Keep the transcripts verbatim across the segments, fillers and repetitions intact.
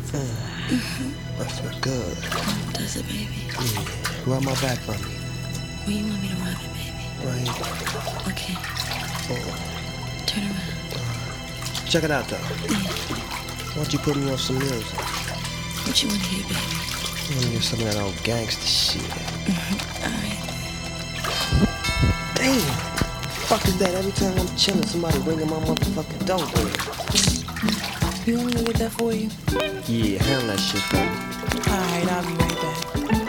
Mm-hmm. That feels good. Does it, baby? Yeah. Rub my back for me. Where you want me to rub it, baby? Right here. Okay. Oh. Turn around. Uh, check it out, though. Yeah. Why don't you put me on some music? What you want to hear, baby? I want to hear some of that old gangster shit. Mm-hmm. All right. Damn. Fuck is that? Every time I'm chilling, somebody ringing my motherfucking doorbell. You want me to get that for you? Yeah, handle that shit for me. Alright, I'll be right back.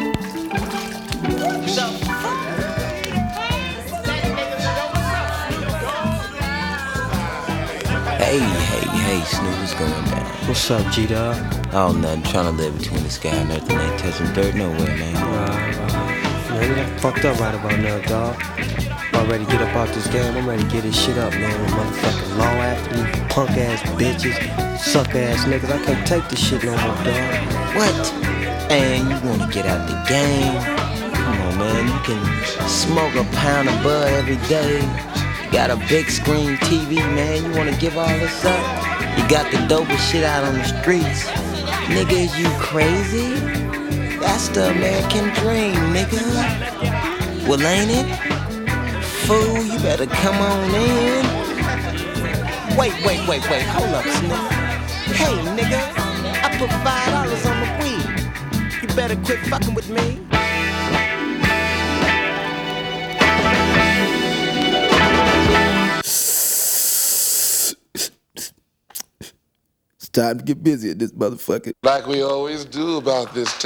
Hey, hey, hey, Snoop, what's going down? What's up, G-Dog? Oh, nothing, trying to live between the sky and earth and ain't touching dirt nowhere, man. Right, right. Man, you done fucked up right about now, dog. I'm ready to get up out this game. I'm ready to get this shit up, man. With motherfucking law athletes, punk ass bitches, suck ass niggas. I can't take this shit no more, dog. What? And you wanna get out the game? Come on, man, you can smoke a pound of bud every day. You got a big screen T V, man, you wanna give all this up? You got the dopest shit out on the streets. Nigga, is you crazy? That's the American dream, nigga. Well, ain't it? Fool, you better come on in. Wait, wait, wait, wait, hold up, Snoop. Hey, nigga, I put five dollars on the weed. You better quit fucking with me. It's time to get busy at this motherfucker. Like we always do about this time.